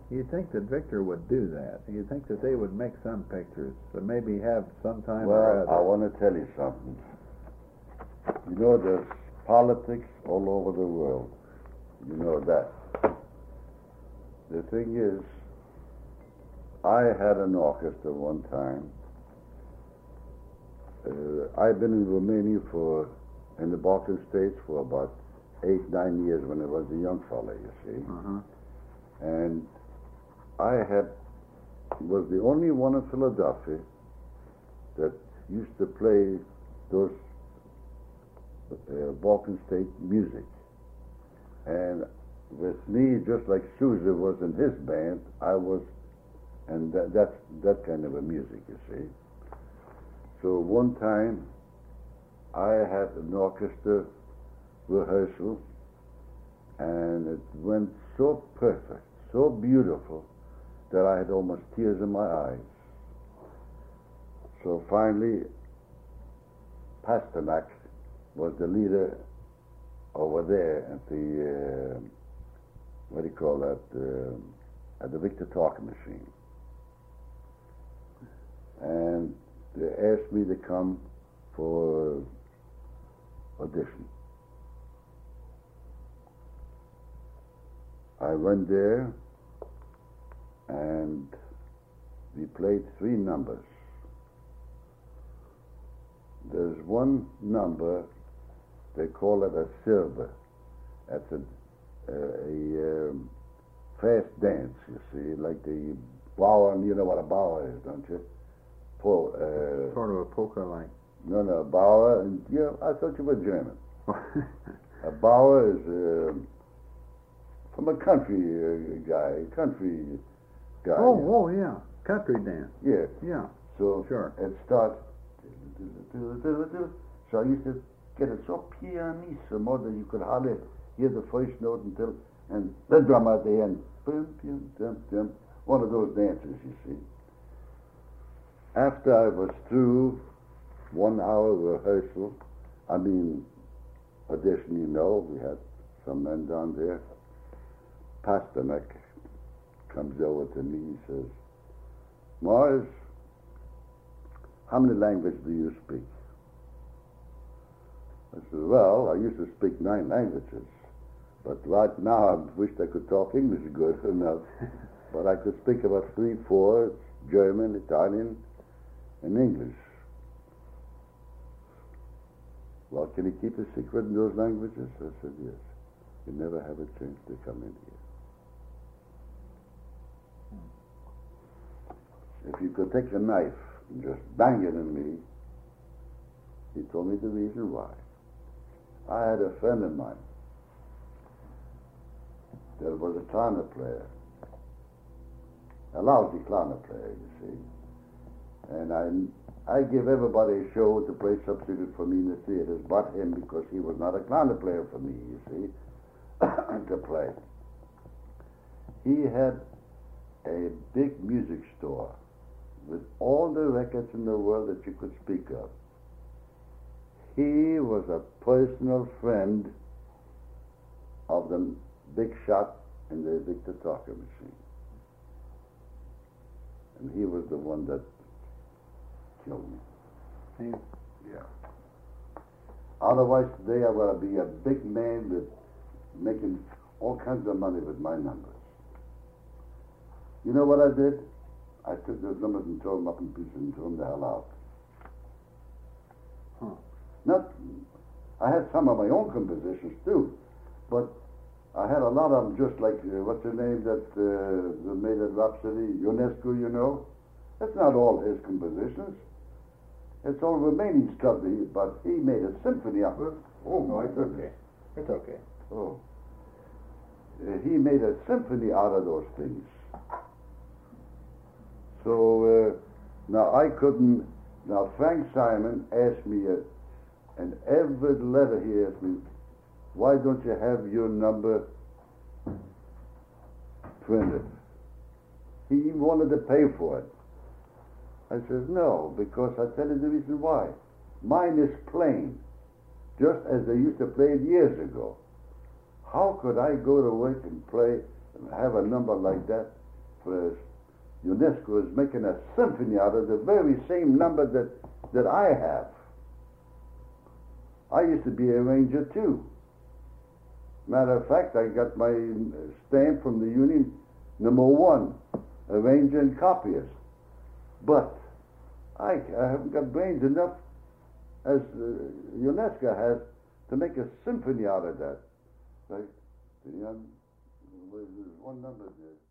You'd think that Victor would do that. You'd think that they would make some pictures, but maybe have some time or Well, other. I want to tell you something. You know, there's politics all over the world. You know that. The thing is, I had an orchestra one time. I've been in Romania in the Balkan states for about 8-9 years when I was a young fella, you see. Uh-huh. And I was the only one in Philadelphia that used to play those Balkan state music. And with me, just like Sousa was in his band, I was, and that's that kind of a music, you see. So one time, I had an orchestra rehearsal, and it went so perfect, so beautiful, that I had almost tears in my eyes. So finally, Pasternak was the leader over there at the, what do you call that, at the Victor Talking Machine. And they asked me to come for audition. I went there and we played 3 numbers. There's one number, they call it a silver. That's a fast dance, you see, like the bower, you know what a bower is, don't you? Sort of a polka-like. No, bower, and yeah, I thought you were German. A bower is from a country guy. Oh, yeah, country dance. Yeah. Yeah. So sure. It starts. So I used to get it so pianissimo that you could hardly hear the first note until, and the drum at the end. One of those dances, you see. After I was through 1 hour rehearsal, audition, you know, we had some men down there. Pasternak comes over to me, he says, Morris, how many languages do you speak? I said, well, I used to speak 9 languages, but right now I wish I could talk English good enough. But I could speak about 3, 4, German, Italian, and English. Well, can you keep a secret in those languages? I said, yes. You never have a chance to come in here. If you could take a knife and just bang it in me, he told me the reason why. I had a friend of mine that was a clarinet player, a lousy clarinet player, you see. And I give everybody a show to play substitute for me in the theaters, but him, because he was not a clarinet player for me, you see, to play. He had a big music store with all the records in the world that you could speak of. He was a personal friend of the big shot in the Victor Talking Machine. And he was the one that killed me. Yeah. Otherwise, today I would be a big man with making all kinds of money with my numbers. You know what I did? I took those numbers and tore them up in pieces and threw them the hell out. I had some of my own compositions too, but I had a lot of them just like, what's the name that made that Rhapsody, Ionescu, you know? That's not all his compositions. It's all Romanian stuff, but he made a symphony of it. Oh, no, it's okay. It's okay. Oh. He made a symphony out of those things. So now Frank Simon asked me, and every letter he asked me, why don't you have your number printed? He even wanted to pay for it. I says, no, because I tell you the reason why. Mine is plain, just as they used to play it years ago. How could I go to work and play and have a number like that for UNESCO is making a symphony out of the very same number that I have. I used to be a arranger too. Matter of fact, I got my stamp from the union, #1, arranger and copyist. But I haven't got brains enough as UNESCO has to make a symphony out of that. Right? There's one number there.